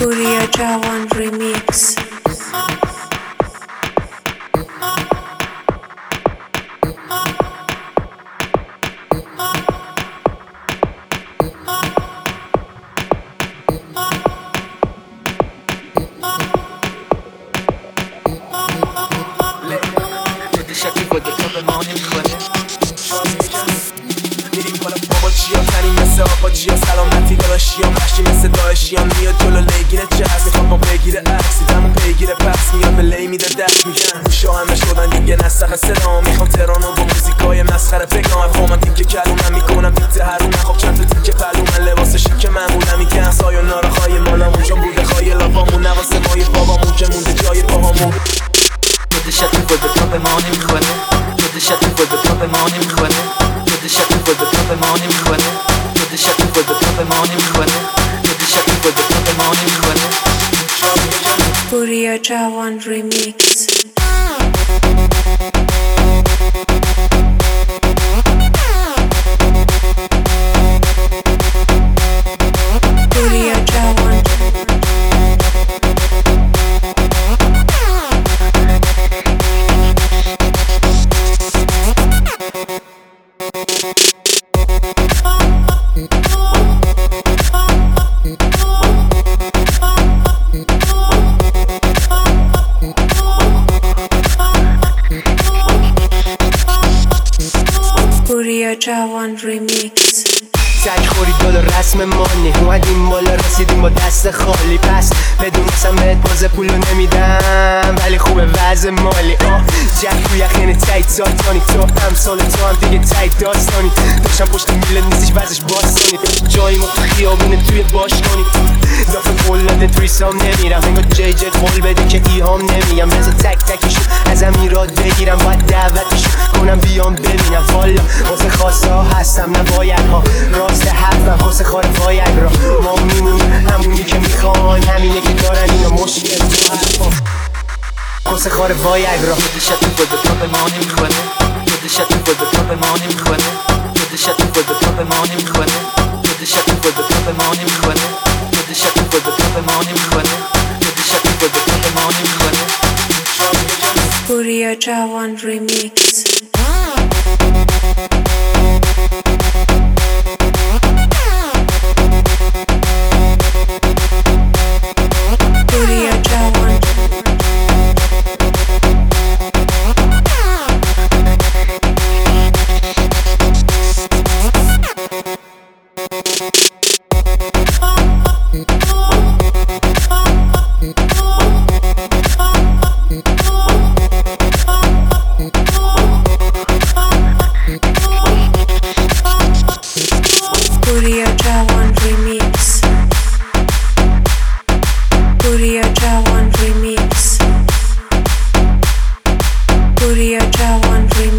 پوریا جوان ریمیکس. آقاجیا سلامتی داداشیام مشتی مثل داعشیام میاد جلو لیگینه جهاز میخوام با بگیره عکس دیدمون پیگیره پس میاد به لی میده دست میگن گوشا همه شدن دیگه نسخ صدا میخوام ترانو با موزیکای مسخره بگم خب من تیکه کلومم میکنم دیت هرونم خب چند تا تیکه پلومن لباس شیک معمولم میگن سایونارا خواهی مالامون جان بوده خواهی لافامون نواسه مای بابامون که مونده جای پاهامون خودشت خود به تا به ما نمیخونه خودشت خود به تا به ما نمیخونه خودشت خود به تا به ما نمیخونه خودشت خود به تا به ما نمیخونه خودشت خود به تا به ما نمیخونه پوریا جوان ریمیکس. پوریا جوان پوریا جوان ریمیکس. سگ خورید بالا رسم مانی اومدیم بالا رسیدیم با دست خالی پس بدونستم بهت بازه پولو نمیدم ولی خوبه وضع مالی جک تو یخین تایت ساتانی تو هم سال تو هم دیگه تایت داستانی داشتم پشت میله نیستش وزش باستانی جایی ما تو خیابونه توی باشگانی دافه قلاده توی سام نمیرم انگار جی قول بده که ایهام نمیگم بذار تک تکیشو ازم ایراد بگیرم باید دعوتشو کنم بیام ببینم والا واسه خواسته ها هستم نباید ها راست حرفم واسه خاره باید را ما میمونیم همونی که میخوان همینه که دارن اینا مشکل تو حرفا واسه خاره باید را خودشت خود به تا به ما نمیخونه خودشت خود به تا به ما نمیخونه خودشت خود به تا به ما نمیخونه خودشت خود به تا به ما نمیخونه خودشت خود به تا به ما نمیخونه خودشت خود به تا به ما نمیخونه پوریا جوان ریمیکس. پوریا جوان پوریا جوان ریمیکس. پوریا جوان ریمیکس. پوریا جوان ریمیکس.